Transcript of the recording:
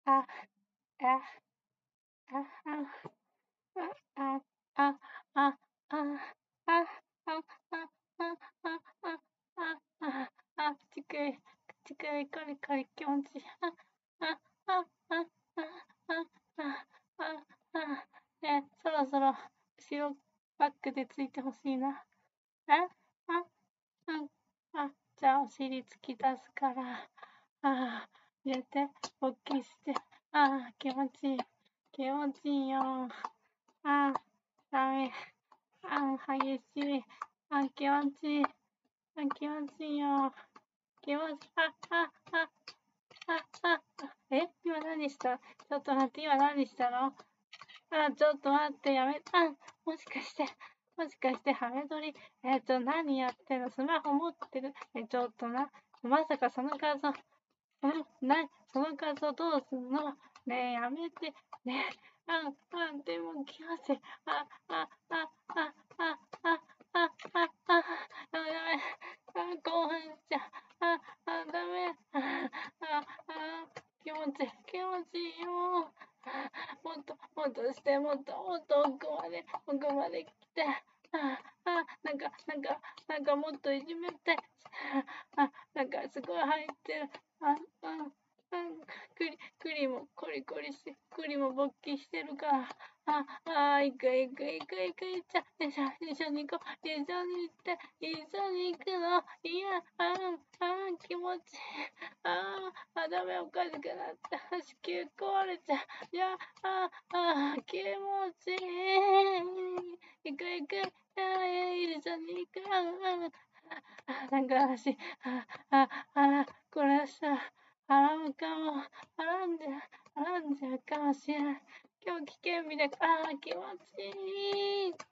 あ、あ、あ、あ、あ、あ、あ、あ、あ、あ、ちくい、ちくい、コリコリ気持ちいい。あ、あ、あ、あ、あ、あ、あ、あ、そろそろ後ろバックでついてほしいな。あ、あ、うん。じゃあお尻突き出すから、入れて、勃起して、気持ちいい。気持ちいいよ。ダメ。激しい。気持ちいい。気持ちいいよ。気持ち、今何した？ちょっと待って、今何したの？ちょっと待って、やめ、もしかして、ハメ撮り、何やってんの？スマホ持ってる？ちょっとな、まさかその画像、その画像どうすんの？ねえ、やめて、ねえ、でも来ますよ。ダメ、興奮しちゃう。ダメ。気持ちいいよ。もっとして、もっと奥まで来て。なんかもっといじめて。なんかすごい入ってる。あ、あ、栗もコリコリして、栗も勃起してるから。行く。じゃ、一緒に行こう。一緒に行って、一緒に行くの。いや、気持ちいい。ダメ、おかしくなった。子宮壊れちゃう。いや、気持ちいい。行く。一緒に行く。なんか私、これさ、払うかも、払んじゃうかもしれない。今日危険日だから、気持ちいい。